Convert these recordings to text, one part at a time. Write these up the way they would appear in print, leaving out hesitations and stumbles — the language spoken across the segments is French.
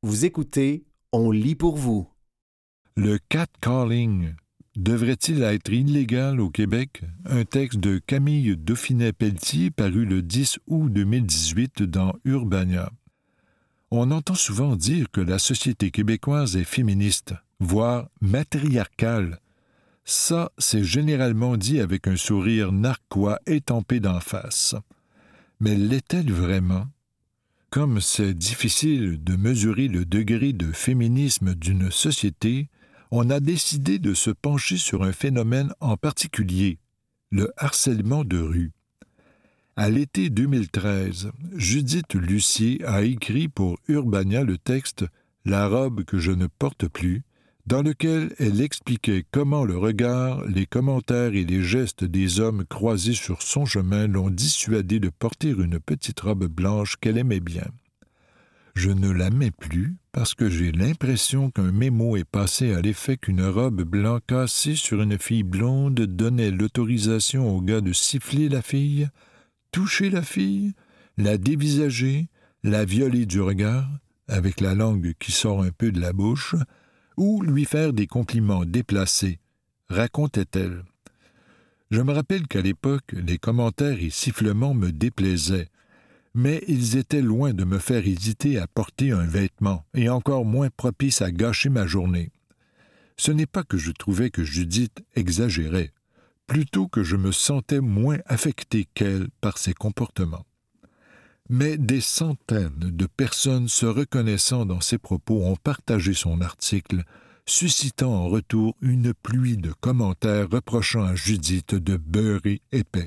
Vous écoutez, on lit pour vous. Le catcalling devrait-il être illégal au Québec? Un texte de Camille Dauphinet-Pelletier paru le 10 août 2018 dans Urbania. On entend souvent dire que la société québécoise est féministe, voire matriarcale. Ça, c'est généralement dit avec un sourire narquois étampé d'en face. Mais l'est-elle vraiment? Comme c'est difficile de mesurer le degré de féminisme d'une société, on a décidé de se pencher sur un phénomène en particulier, le harcèlement de rue. À l'été 2013, Judith Lucier a écrit pour Urbania le texte « La robe que je ne porte plus », dans lequel elle expliquait comment le regard, les commentaires et les gestes des hommes croisés sur son chemin l'ont dissuadée de porter une petite robe blanche qu'elle aimait bien. Je ne la mets plus parce que j'ai l'impression qu'un mémo est passé à l'effet qu'une robe blanc cassée sur une fille blonde donnait l'autorisation au gars de siffler la fille, toucher la fille, la dévisager, la violer du regard, avec la langue qui sort un peu de la bouche, ou lui faire des compliments déplacés, racontait-elle. Je me rappelle qu'à l'époque, les commentaires et sifflements me déplaisaient, mais ils étaient loin de me faire hésiter à porter un vêtement, et encore moins propice à gâcher ma journée. Ce n'est pas que je trouvais que Judith exagérait, plutôt que je me sentais moins affecté qu'elle par ses comportements. Mais des centaines de personnes se reconnaissant dans ses propos ont partagé son article, suscitant en retour une pluie de commentaires reprochant à Judith de beurrer épais.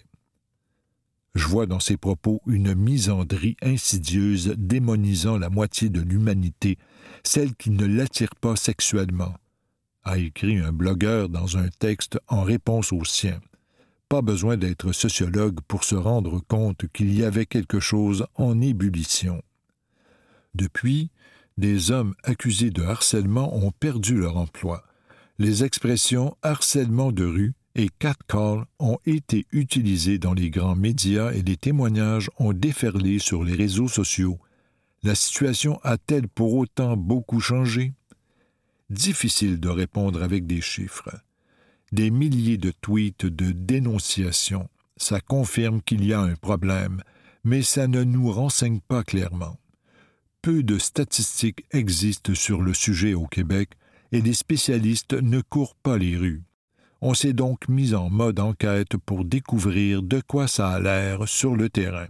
Je vois dans ses propos une misandrie insidieuse démonisant la moitié de l'humanité, celle qui ne l'attire pas sexuellement, a écrit un blogueur dans un texte en réponse au sien. Pas besoin d'être sociologue pour se rendre compte qu'il y avait quelque chose en ébullition. Depuis, des hommes accusés de harcèlement ont perdu leur emploi. Les expressions « harcèlement de rue » et « catcall » ont été utilisées dans les grands médias et les témoignages ont déferlé sur les réseaux sociaux. La situation a-t-elle pour autant beaucoup changé? Difficile de répondre avec des chiffres. Des milliers de tweets de dénonciation. Ça confirme qu'il y a un problème, mais ça ne nous renseigne pas clairement. Peu de statistiques existent sur le sujet au Québec et les spécialistes ne courent pas les rues. On s'est donc mis en mode enquête pour découvrir de quoi ça a l'air sur le terrain.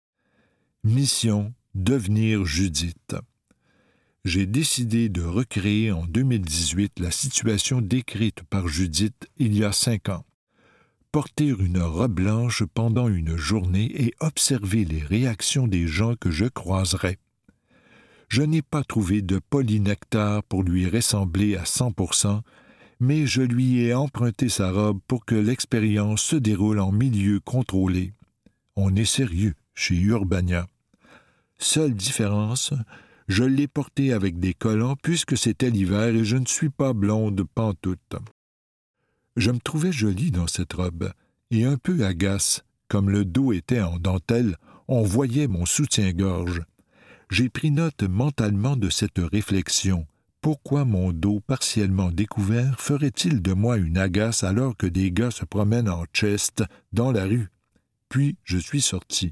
Mission: devenir Judith. J'ai décidé de recréer en 2018 la situation décrite par Judith il y a 5 ans. Porter une robe blanche pendant une journée et observer les réactions des gens que je croiserais. Je n'ai pas trouvé de polynectar pour lui ressembler à 100%, mais je lui ai emprunté sa robe pour que l'expérience se déroule en milieu contrôlé. On est sérieux chez Urbania. Seule différence, je l'ai portée avec des collants puisque c'était l'hiver et je ne suis pas blonde pantoute. Je me trouvais jolie dans cette robe et un peu agace. Comme le dos était en dentelle, on voyait mon soutien-gorge. J'ai pris note mentalement de cette réflexion. Pourquoi mon dos partiellement découvert ferait-il de moi une agace alors que des gars se promènent en chest dans la rue? Puis je suis sorti.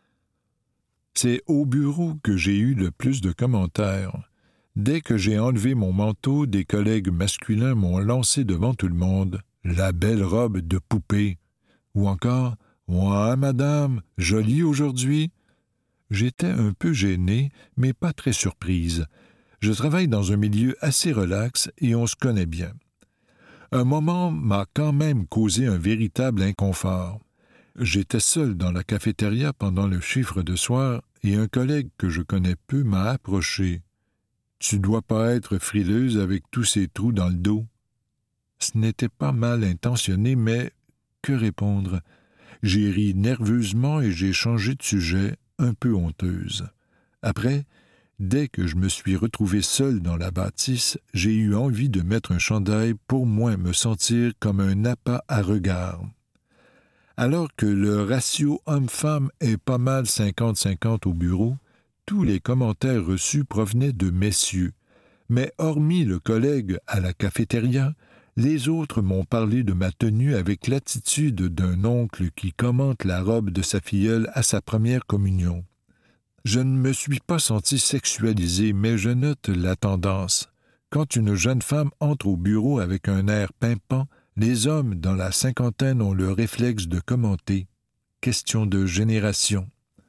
C'est au bureau que j'ai eu le plus de commentaires. Dès que j'ai enlevé mon manteau, des collègues masculins m'ont lancé devant tout le monde « La belle robe de poupée » ou encore « Ouais, madame, jolie aujourd'hui ». J'étais un peu gêné, mais pas très surprise. Je travaille dans un milieu assez relax et on se connaît bien. Un moment m'a quand même causé un véritable inconfort. J'étais seul dans la cafétéria pendant le chiffre de soir et un collègue que je connais peu m'a approché. « Tu dois pas être frileuse avec tous ces trous dans le dos. » Ce n'était pas mal intentionné, mais que répondre? J'ai ri nerveusement et j'ai changé de sujet, un peu honteuse. Après, dès que je me suis retrouvé seul dans la bâtisse, j'ai eu envie de mettre un chandail pour moins me sentir comme un appât à regard. Alors que le ratio homme-femme est pas mal 50-50 au bureau, tous les commentaires reçus provenaient de messieurs, mais hormis le collègue à la cafétéria, les autres m'ont parlé de ma tenue avec l'attitude d'un oncle qui commente la robe de sa filleule à sa première communion. Je ne me suis pas senti sexualisé, mais je note la tendance. Quand une jeune femme entre au bureau avec un air pimpant, les hommes dans la cinquantaine ont le réflexe de commenter. Question de génération.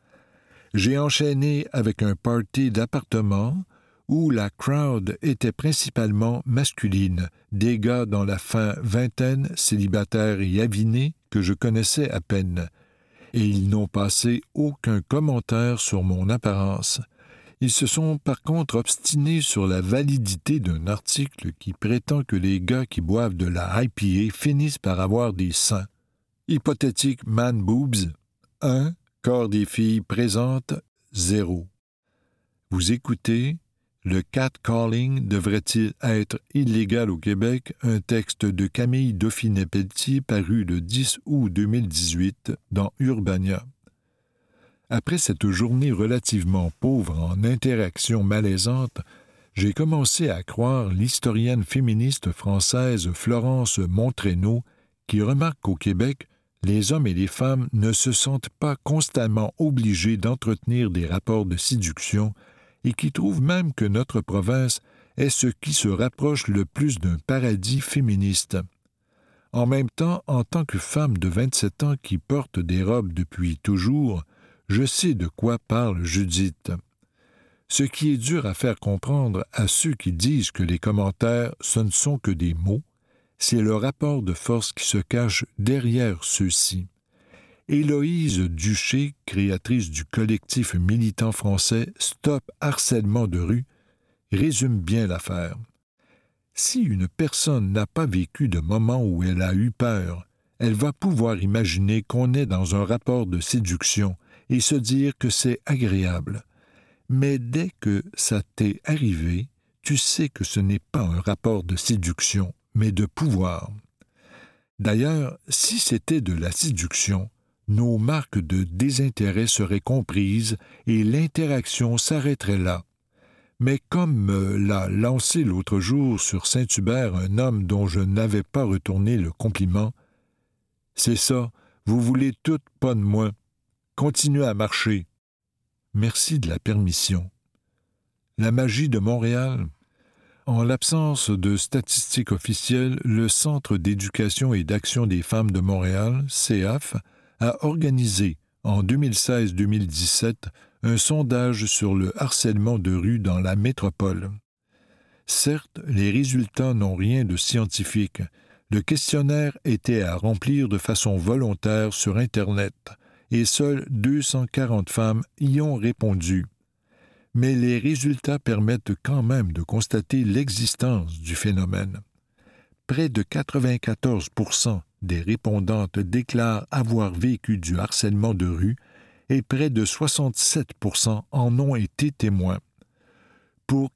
J'ai enchaîné avec un party d'appartement où la crowd était principalement masculine, des gars dans la fin vingtaine, célibataires et avinés, que je connaissais à peine. Et ils n'ont passé aucun commentaire sur mon apparence. Ils se sont par contre obstinés sur la validité d'un article qui prétend que les gars qui boivent de la IPA finissent par avoir des seins. Hypothétique man boobs, 1, corps des filles présentes, 0. Vous écoutez « Le catcalling devrait-il être illégal au Québec ?» un texte de Camille Dauphinet-Pelletier paru le 10 août 2018 dans Urbania. Après cette journée relativement pauvre en interactions malaisantes, j'ai commencé à croire l'historienne féministe française Florence Montraîneau qui remarque qu'au Québec, les hommes et les femmes ne se sentent pas constamment obligés d'entretenir des rapports de séduction et qui trouve même que notre province est ce qui se rapproche le plus d'un paradis féministe. En même temps, en tant que femme de 27 ans qui porte des robes depuis toujours, je sais de quoi parle Judith. Ce qui est dur à faire comprendre à ceux qui disent que les commentaires, ce ne sont que des mots, c'est le rapport de force qui se cache derrière ceux-ci. Héloïse Duché, créatrice du collectif militant français Stop Harcèlement de rue, résume bien l'affaire. Si une personne n'a pas vécu de moment où elle a eu peur, elle va pouvoir imaginer qu'on est dans un rapport de séduction et se dire que c'est agréable. Mais dès que ça t'est arrivé, tu sais que ce n'est pas un rapport de séduction, mais de pouvoir. D'ailleurs, si c'était de la séduction, nos marques de désintérêt seraient comprises et l'interaction s'arrêterait là. Mais comme me l'a lancé l'autre jour sur Saint-Hubert un homme dont je n'avais pas retourné le compliment, « C'est ça, vous voulez toutes pas de moi. Continuez à marcher. » Merci de la permission. La magie de Montréal. En l'absence de statistiques officielles, le Centre d'éducation et d'action des femmes de Montréal, CEAF, a organisé, en 2016-2017, un sondage sur le harcèlement de rue dans la métropole. Certes, les résultats n'ont rien de scientifique. Le questionnaire était à remplir de façon volontaire sur Internet, et seules 240 femmes y ont répondu. Mais les résultats permettent quand même de constater l'existence du phénomène. Près de 94% des répondantes déclarent avoir vécu du harcèlement de rue et près de 67% en ont été témoins. Pour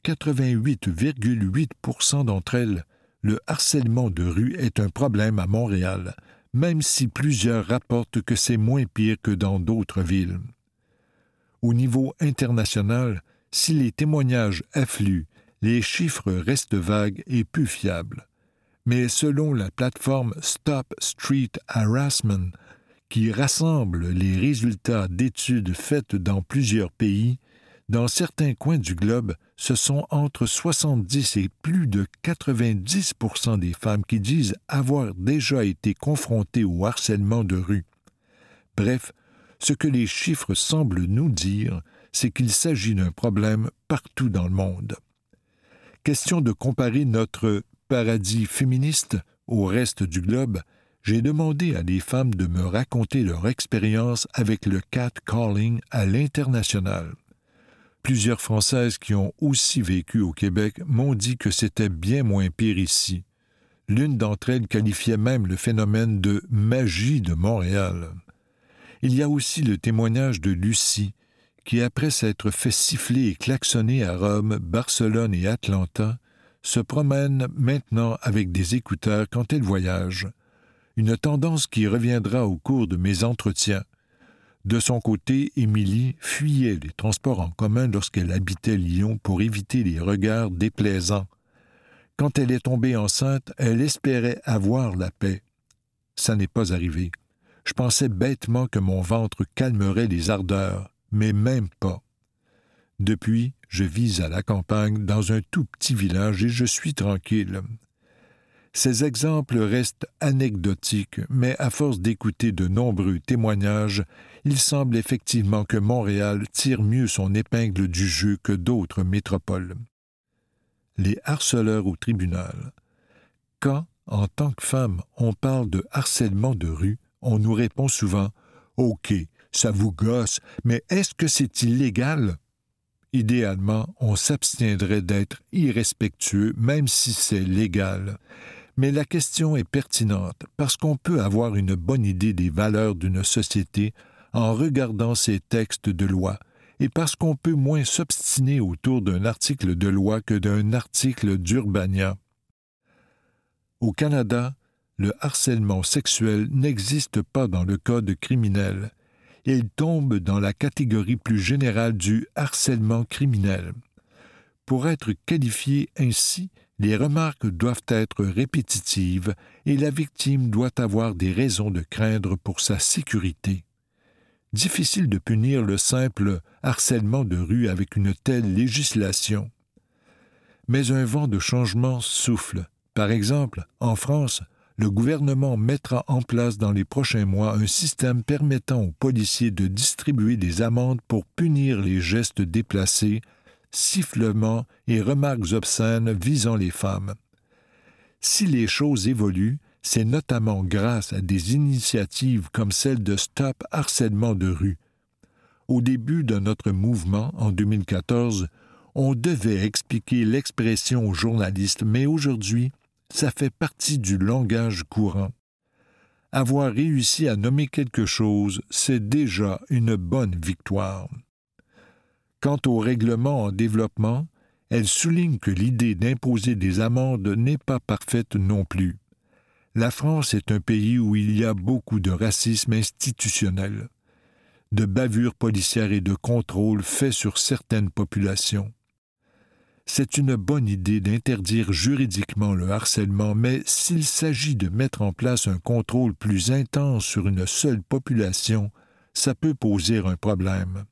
88,8% d'entre elles, le harcèlement de rue est un problème à Montréal, même si plusieurs rapportent que c'est moins pire que dans d'autres villes. Au niveau international, si les témoignages affluent, les chiffres restent vagues et peu fiables. Mais selon la plateforme Stop Street Harassment, qui rassemble les résultats d'études faites dans plusieurs pays, dans certains coins du globe, ce sont entre 70 et plus de 90% des femmes qui disent avoir déjà été confrontées au harcèlement de rue. Bref, ce que les chiffres semblent nous dire, c'est qu'il s'agit d'un problème partout dans le monde. Question de comparer notre paradis féministe au reste du globe, j'ai demandé à des femmes de me raconter leur expérience avec le catcalling à l'international. Plusieurs Françaises qui ont aussi vécu au Québec m'ont dit que c'était bien moins pire ici. L'une d'entre elles qualifiait même le phénomène de « magie de Montréal ». Il y a aussi le témoignage de Lucie, qui après s'être fait siffler et klaxonner à Rome, Barcelone et Atlanta, se promène maintenant avec des écouteurs quand elle voyage. Une tendance qui reviendra au cours de mes entretiens. De son côté, Émilie fuyait les transports en commun lorsqu'elle habitait Lyon pour éviter les regards déplaisants. Quand elle est tombée enceinte, elle espérait avoir la paix. Ça n'est pas arrivé. Je pensais bêtement que mon ventre calmerait les ardeurs, mais même pas. Depuis, je vis à la campagne, dans un tout petit village, et je suis tranquille. Ces exemples restent anecdotiques, mais à force d'écouter de nombreux témoignages, il semble effectivement que Montréal tire mieux son épingle du jeu que d'autres métropoles. Les harceleurs au tribunal. Quand, en tant que femme, on parle de harcèlement de rue, on nous répond souvent « OK, ça vous gosse, mais est-ce que c'est illégal? » Idéalement, on s'abstiendrait d'être irrespectueux, même si c'est légal. Mais la question est pertinente parce qu'on peut avoir une bonne idée des valeurs d'une société en regardant ses textes de loi et parce qu'on peut moins s'obstiner autour d'un article de loi que d'un article d'Urbania. Au Canada, le harcèlement sexuel n'existe pas dans le code criminel. Il tombe dans la catégorie plus générale du harcèlement criminel. Pour être qualifié ainsi, les remarques doivent être répétitives et la victime doit avoir des raisons de craindre pour sa sécurité. Difficile de punir le simple harcèlement de rue avec une telle législation. Mais un vent de changement souffle. Par exemple, en France, le gouvernement mettra en place dans les prochains mois un système permettant aux policiers de distribuer des amendes pour punir les gestes déplacés, sifflements et remarques obscènes visant les femmes. Si les choses évoluent, c'est notamment grâce à des initiatives comme celle de Stop Harcèlement de rue. Au début de notre mouvement, en 2014, on devait expliquer l'expression aux journalistes, mais aujourd'hui, ça fait partie du langage courant. Avoir réussi à nommer quelque chose, c'est déjà une bonne victoire. Quant au règlement en développement, elle souligne que l'idée d'imposer des amendes n'est pas parfaite non plus. La France est un pays où il y a beaucoup de racisme institutionnel, de bavures policières et de contrôles faits sur certaines populations. C'est une bonne idée d'interdire juridiquement le harcèlement, mais s'il s'agit de mettre en place un contrôle plus intense sur une seule population, ça peut poser un problème.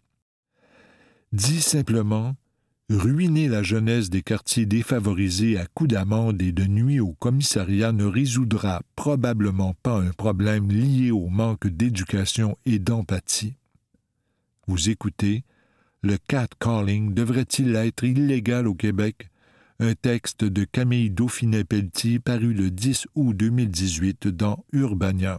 Dit simplement, ruiner la jeunesse des quartiers défavorisés à coups d'amende et de nuit au commissariat ne résoudra probablement pas un problème lié au manque d'éducation et d'empathie. Vous écoutez « Le catcalling devrait-il être illégal au Québec ?» Un texte de Camille Dauphinet-Pelletier paru le 10 août 2018 dans Urbania.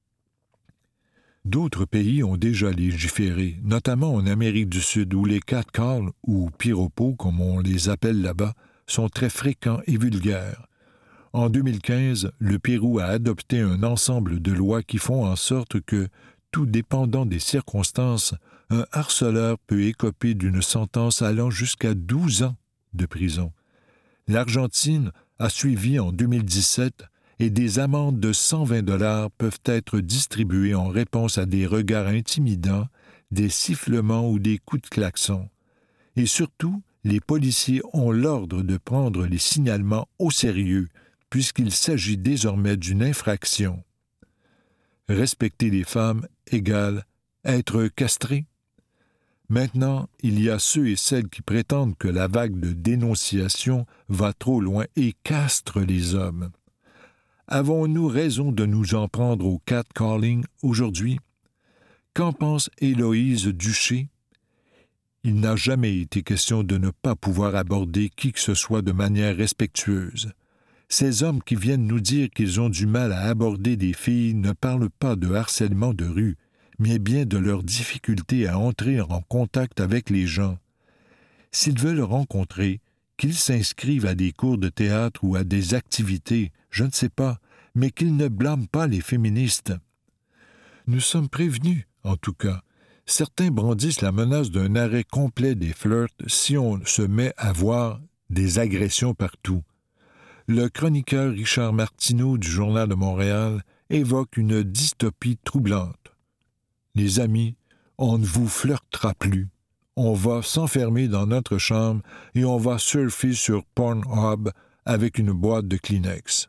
D'autres pays ont déjà légiféré, notamment en Amérique du Sud, où les catcalls, ou piropos comme on les appelle là-bas, sont très fréquents et vulgaires. En 2015, le Pérou a adopté un ensemble de lois qui font en sorte que, tout dépendant des circonstances, un harceleur peut écoper d'une sentence allant jusqu'à 12 ans de prison. L'Argentine a suivi en 2017 et des amendes de 120 $ peuvent être distribuées en réponse à des regards intimidants, des sifflements ou des coups de klaxon. Et surtout, les policiers ont l'ordre de prendre les signalements au sérieux, puisqu'il s'agit désormais d'une infraction. Respecter les femmes égale être castré. Maintenant, il y a ceux et celles qui prétendent que la vague de dénonciation va trop loin et castre les hommes. Avons-nous raison de nous en prendre au catcalling aujourd'hui? Qu'en pense Héloïse Duché? Il n'a jamais été question de ne pas pouvoir aborder qui que ce soit de manière respectueuse. Ces hommes qui viennent nous dire qu'ils ont du mal à aborder des filles ne parlent pas de harcèlement de rue, mais bien de leur difficulté à entrer en contact avec les gens. S'ils veulent rencontrer, qu'ils s'inscrivent à des cours de théâtre ou à des activités, je ne sais pas, mais qu'ils ne blâment pas les féministes. Nous sommes prévenus, en tout cas. Certains brandissent la menace d'un arrêt complet des flirts si on se met à voir des agressions partout. Le chroniqueur Richard Martineau du Journal de Montréal évoque une dystopie troublante. Les amis, On ne vous flirtera plus. On va s'enfermer dans notre chambre et on va surfer sur Pornhub avec une boîte de Kleenex.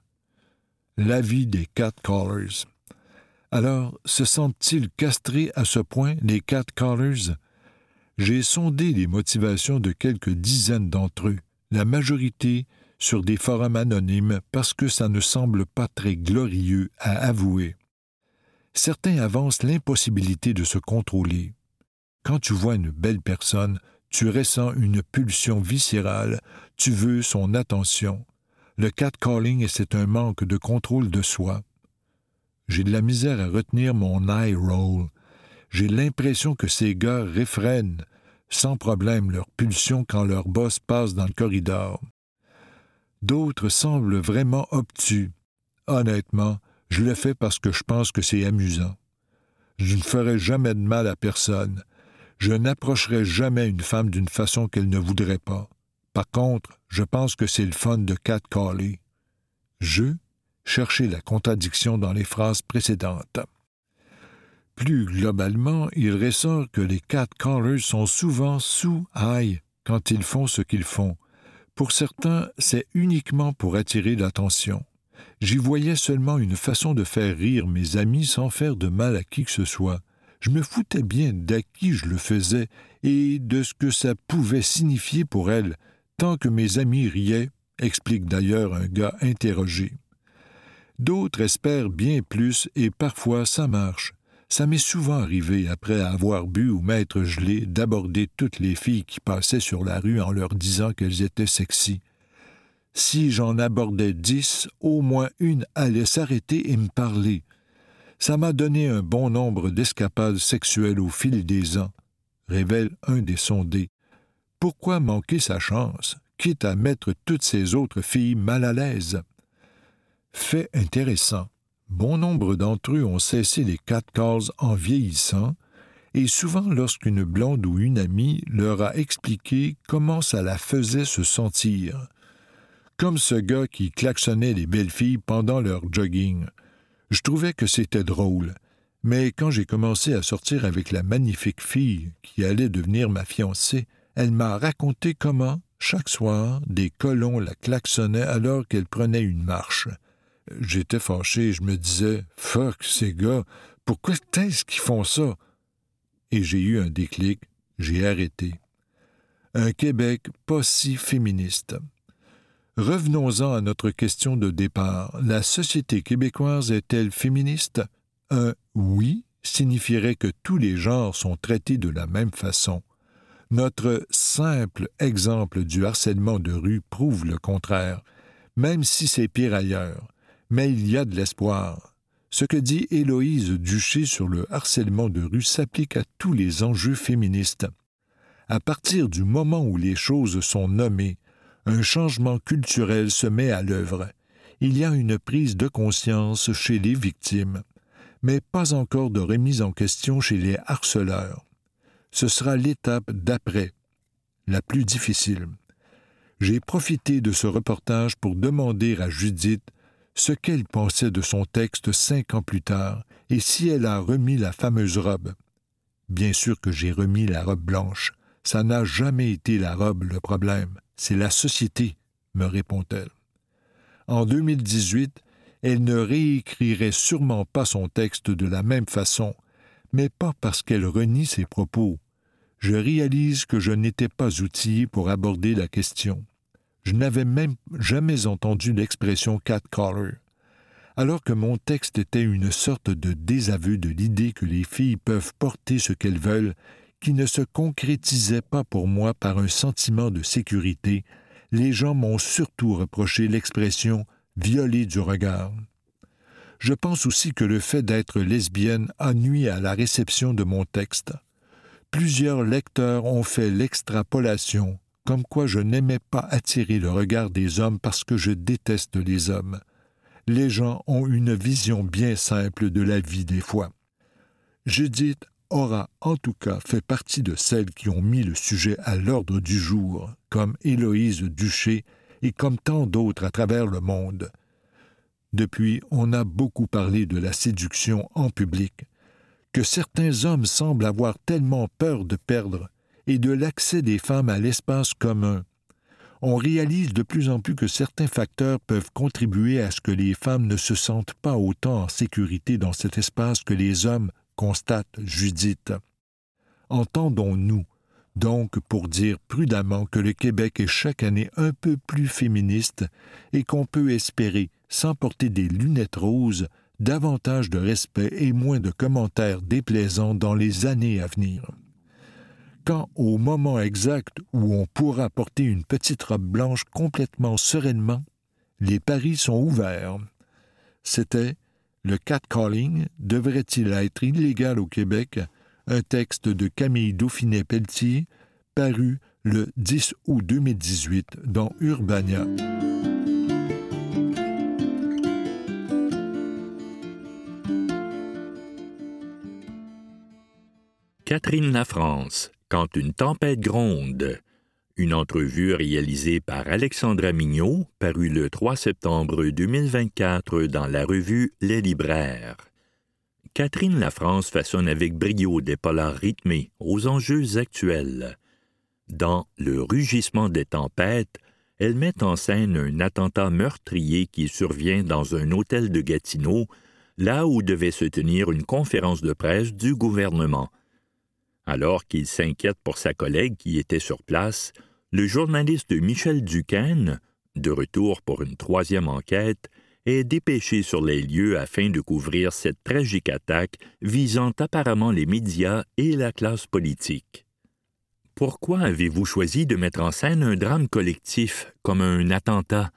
L'avis des catcallers. Alors, se sentent-ils castrés à ce point, les catcallers? J'ai sondé les motivations de quelques dizaines d'entre eux, la majorité sur des forums anonymes parce que ça ne semble pas très glorieux à avouer. Certains avancent l'impossibilité de se contrôler. Quand tu vois une belle personne, tu ressens une pulsion viscérale, tu veux son attention. Le catcalling, c'est un manque de contrôle de soi. J'ai de la misère à retenir mon eye roll. J'ai l'impression que ces gars réfrènent sans problème leur pulsion quand leur boss passe dans le corridor. D'autres semblent vraiment obtus. Honnêtement, je le fais parce que je pense que c'est amusant. Je ne ferai jamais de mal à personne. Je n'approcherai jamais une femme d'une façon qu'elle ne voudrait pas. Par contre, je pense que c'est le fun de catcaller. Cherchez la contradiction dans les phrases précédentes. Plus globalement, il ressort que les catcallers sont souvent sous-high quand ils font ce qu'ils font. Pour certains, c'est uniquement pour attirer l'attention. J'y voyais seulement une façon de faire rire mes amis sans faire de mal à qui que ce soit. Je me foutais bien d'à qui je le faisais et de ce que ça pouvait signifier pour elles, tant que mes amis riaient, explique d'ailleurs un gars interrogé. D'autres espèrent bien plus et parfois ça marche. Ça m'est souvent arrivé, après avoir bu ou m'être gelé, d'aborder toutes les filles qui passaient sur la rue en leur disant qu'elles étaient sexy. Si j'en abordais 10, au moins une allait s'arrêter et me parler. Ça m'a donné un bon nombre d'escapades sexuelles au fil des ans, révèle un des sondés. Pourquoi manquer sa chance, quitte à mettre toutes ces autres filles mal à l'aise? Fait intéressant. Bon nombre d'entre eux ont cessé les catcalls en vieillissant, et souvent lorsqu'une blonde ou une amie leur a expliqué comment ça la faisait se sentir. Comme ce gars qui klaxonnait les belles filles pendant leur jogging. Je trouvais que c'était drôle, mais quand j'ai commencé à sortir avec la magnifique fille qui allait devenir ma fiancée, elle m'a raconté comment, chaque soir, des colons la klaxonnaient alors qu'elle prenait une marche. J'étais fâché, je me disais « Fuck, ces gars, pourquoi est-ce qu'ils font ça? » Et j'ai eu un déclic, j'ai arrêté. Un Québec pas si féministe. Revenons-en à notre question de départ. La société québécoise est-elle féministe? Un « oui » signifierait que tous les genres sont traités de la même façon. Notre simple exemple du harcèlement de rue prouve le contraire, même si c'est pire ailleurs. Mais il y a de l'espoir. Ce que dit Héloïse Duché sur le harcèlement de rue s'applique à tous les enjeux féministes. À partir du moment où les choses sont nommées, un changement culturel se met à l'œuvre. Il y a une prise de conscience chez les victimes, mais pas encore de remise en question chez les harceleurs. Ce sera l'étape d'après, la plus difficile. J'ai profité de ce reportage pour demander à Judith ce qu'elle pensait de son texte 5 ans plus tard et si elle a remis la fameuse robe. Bien sûr que j'ai remis la robe blanche. Ça n'a jamais été la robe le problème. C'est la société, me répond-elle. En 2018, elle ne réécrirait sûrement pas son texte de la même façon, mais pas parce qu'elle renie ses propos. Je réalise que je n'étais pas outillé pour aborder la question. Je n'avais même jamais entendu l'expression « catcaller ». Alors que mon texte était une sorte de désaveu de l'idée que les filles peuvent porter ce qu'elles veulent, qui ne se concrétisait pas pour moi par un sentiment de sécurité, les gens m'ont surtout reproché l'expression « violer du regard ». Je pense aussi que le fait d'être lesbienne a nui à la réception de mon texte. Plusieurs lecteurs ont fait l'extrapolation, comme quoi je n'aimais pas attirer le regard des hommes parce que je déteste les hommes. Les gens ont une vision bien simple de la vie des fois. Judith aura en tout cas fait partie de celles qui ont mis le sujet à l'ordre du jour, comme Héloïse Duché et comme tant d'autres à travers le monde. Depuis, on a beaucoup parlé de la séduction en public. que certains hommes semblent avoir tellement peur de perdre et de l'accès des femmes à l'espace commun. On réalise de plus en plus que certains facteurs peuvent contribuer à ce que les femmes ne se sentent pas autant en sécurité dans cet espace que les hommes, constate Judith. Entendons-nous donc pour dire prudemment que le Québec est chaque année un peu plus féministe et qu'on peut espérer, sans porter des lunettes roses, davantage de respect et moins de commentaires déplaisants dans les années à venir. Quand, au moment exact où on pourra porter une petite robe blanche complètement sereinement, les paris sont ouverts. C'était « Le catcalling devrait-il être illégal au Québec ?» un texte de Camille Dauphinet-Pelletier, paru le 10 août 2018 dans Urbania. Catherine Lafrance, quand une tempête gronde. Une entrevue réalisée par Alexandra Mignot, parue le 3 septembre 2024 dans la revue Les Libraires. Catherine Lafrance façonne avec brio des polars rythmés aux enjeux actuels. Dans Le rugissement des tempêtes, elle met en scène un attentat meurtrier qui survient dans un hôtel de Gatineau, là où devait se tenir une conférence de presse du gouvernement. Alors qu'il s'inquiète pour sa collègue qui était sur place, le journaliste Michel Duquesne, de retour pour une troisième enquête, est dépêché sur les lieux afin de couvrir cette tragique attaque visant apparemment les médias et la classe politique. Pourquoi avez-vous choisi de mettre en scène un drame collectif comme un attentat?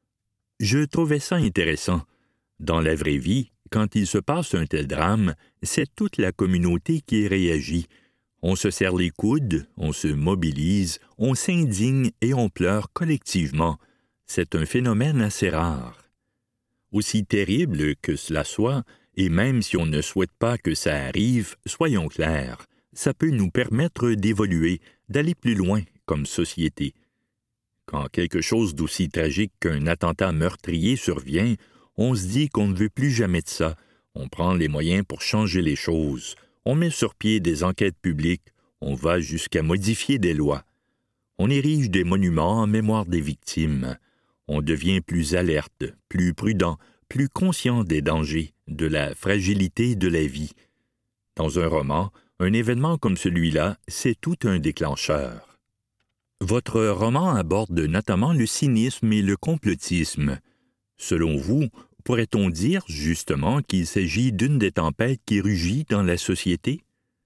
Je trouvais ça intéressant. Dans la vraie vie, quand il se passe un tel drame, c'est toute la communauté qui réagit. On se serre les coudes, on se mobilise, on s'indigne et on pleure collectivement. C'est un phénomène assez rare. Aussi terrible que cela soit, et même si on ne souhaite pas que ça arrive, soyons clairs, ça peut nous permettre d'évoluer, d'aller plus loin comme société. Quand quelque chose d'aussi tragique qu'un attentat meurtrier survient, on se dit qu'on ne veut plus jamais de ça. On prend les moyens pour changer les choses. On met sur pied des enquêtes publiques. On va jusqu'à modifier des lois. On érige des monuments en mémoire des victimes. On devient plus alerte, plus prudent, plus conscient des dangers, de la fragilité de la vie. Dans un roman, un événement comme celui-là, c'est tout un déclencheur. Votre roman aborde notamment le cynisme et le complotisme. Selon vous, pourrait-on dire justement qu'il s'agit d'une des tempêtes qui rugit dans la société?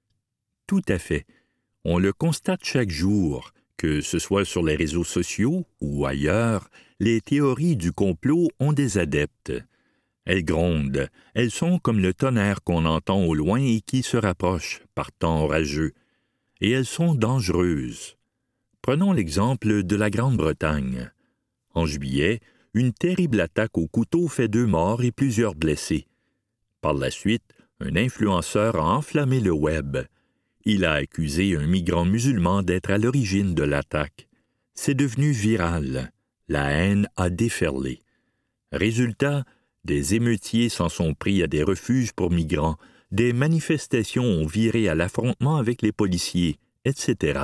Tout à fait. On le constate chaque jour, que ce soit sur les réseaux sociaux ou ailleurs, les théories du complot ont des adeptes. Elles grondent, elles sont comme le tonnerre qu'on entend au loin et qui se rapproche par temps orageux. Et elles sont dangereuses. Prenons l'exemple de la Grande-Bretagne. En juillet, une terrible attaque au couteau fait 2 morts et plusieurs blessés. Par la suite, un influenceur a enflammé le web. Il a accusé un migrant musulman d'être à l'origine de l'attaque. C'est devenu viral. La haine a déferlé. Résultat, des émeutiers s'en sont pris à des refuges pour migrants, des manifestations ont viré à l'affrontement avec les policiers, etc.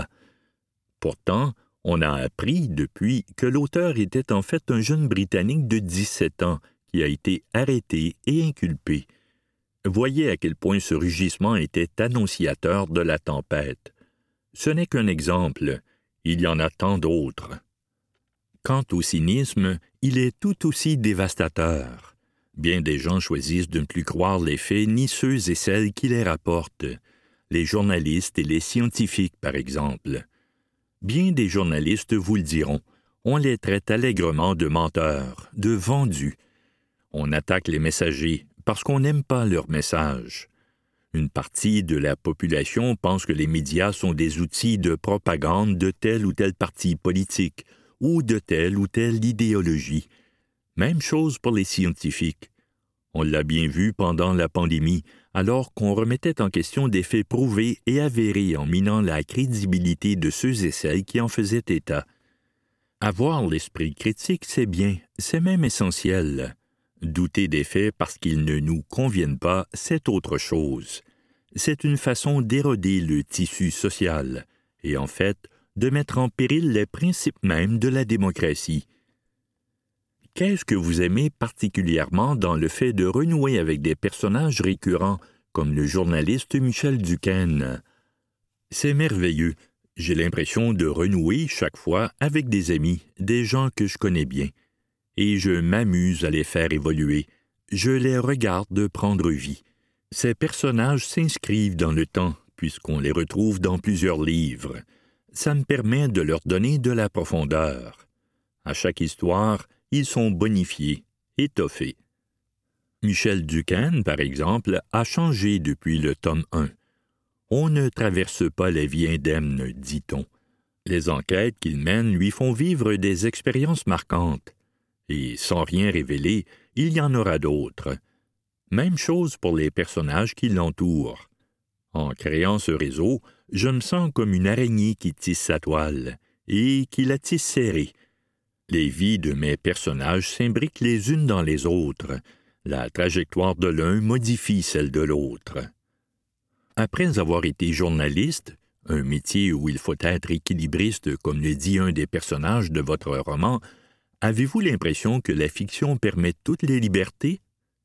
Pourtant, on a appris depuis que l'auteur était en fait un jeune Britannique de 17 ans qui a été arrêté et inculpé. Voyez à quel point ce rugissement était annonciateur de la tempête. Ce n'est qu'un exemple, il y en a tant d'autres. Quant au cynisme, il est tout aussi dévastateur. Bien des gens choisissent de ne plus croire les faits ni ceux et celles qui les rapportent, les journalistes et les scientifiques par exemple. Bien des journalistes vous le diront, on les traite allègrement de menteurs, de vendus. On attaque les messagers parce qu'on n'aime pas leurs messages. Une partie de la population pense que les médias sont des outils de propagande de tel ou tel parti politique ou de telle ou telle idéologie. Même chose pour les scientifiques. On l'a bien vu pendant la pandémie, alors qu'on remettait en question des faits prouvés et avérés en minant la crédibilité de ceux et celles qui en faisaient état. Avoir l'esprit critique, c'est bien, c'est même essentiel. Douter des faits parce qu'ils ne nous conviennent pas, c'est autre chose. c'est une façon d'éroder le tissu social et, en fait, de mettre en péril les principes mêmes de la démocratie. Qu'est-ce que vous aimez particulièrement dans le fait de renouer avec des personnages récurrents comme le journaliste Michel Duquesne? C'est merveilleux. J'ai l'impression de renouer chaque fois avec des amis, des gens que je connais bien. Et je m'amuse à les faire évoluer. Je les regarde prendre vie. Ces personnages s'inscrivent dans le temps, puisqu'on les retrouve dans plusieurs livres. Ça me permet de leur donner de la profondeur. À chaque histoire, ils sont bonifiés, étoffés. Michel Duquesne, par exemple, a changé depuis le tome 1. On ne traverse pas la vie indemne, dit-on. Les enquêtes qu'il mène lui font vivre des expériences marquantes. Et sans rien révéler, il y en aura d'autres. Même chose pour les personnages qui l'entourent. En créant ce réseau, je me sens comme une araignée qui tisse sa toile et qui la tisse serrée. Les vies de mes personnages s'imbriquent les unes dans les autres. La trajectoire de l'un modifie celle de l'autre. Après avoir été journaliste, un métier où il faut être équilibriste, comme le dit un des personnages de votre roman, avez-vous l'impression que la fiction permet toutes les libertés?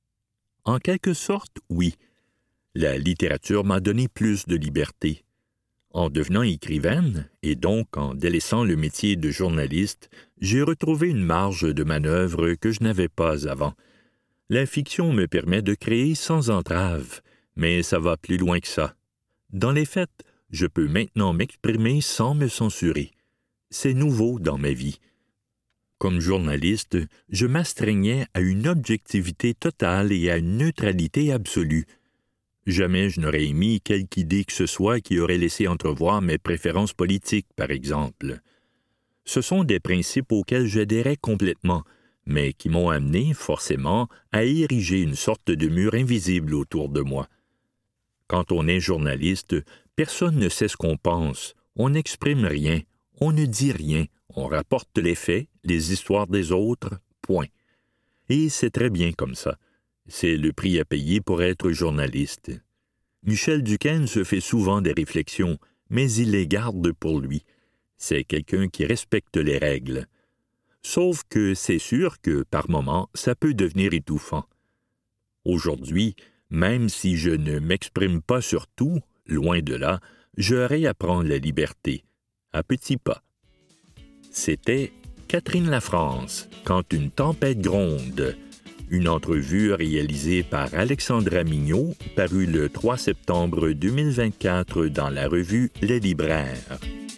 En quelque sorte, oui. La littérature m'a donné plus de liberté. En devenant écrivaine, et donc en délaissant le métier de journaliste, j'ai retrouvé une marge de manœuvre que je n'avais pas avant. La fiction me permet de créer sans entrave, mais ça va plus loin que ça. Dans les faits, je peux maintenant m'exprimer sans me censurer. C'est nouveau dans ma vie. Comme journaliste, je m'astreignais à une objectivité totale et à une neutralité absolue. Jamais je n'aurais émis quelque idée que ce soit qui aurait laissé entrevoir mes préférences politiques, par exemple. Ce sont des principes auxquels j'adhérais complètement, mais qui m'ont amené, forcément, à ériger une sorte de mur invisible autour de moi. Quand on est journaliste, personne ne sait ce qu'on pense, on n'exprime rien, on ne dit rien, on rapporte les faits, les histoires des autres, point. Et c'est très bien comme ça. C'est le prix à payer pour être journaliste. Michel Duquesne se fait souvent des réflexions, mais il les garde pour lui. C'est quelqu'un qui respecte les règles. Sauf que c'est sûr que, par moments, ça peut devenir étouffant. Aujourd'hui, même si je ne m'exprime pas sur tout, loin de là, je réapprends la liberté, à petits pas. C'était Catherine Lafrance, Quand une tempête gronde. Une entrevue réalisée par Alexandra Mignot, parue le 3 septembre 2024 dans la revue Les Libraires.